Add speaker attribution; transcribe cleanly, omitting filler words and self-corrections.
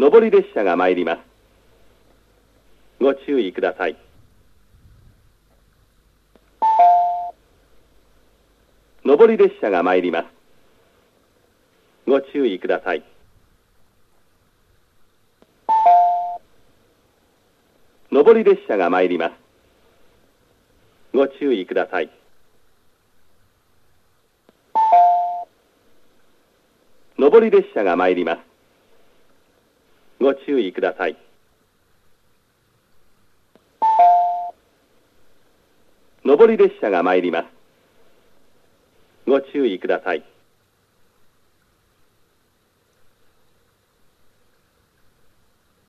Speaker 1: 上り列車が参ります。ご注意ください。上り列車が参ります。ご注意ください。上り列車が参ります。ご注意ください。上り列車が参ります。ご注意ください。上り列車が参ります。ご注意ください。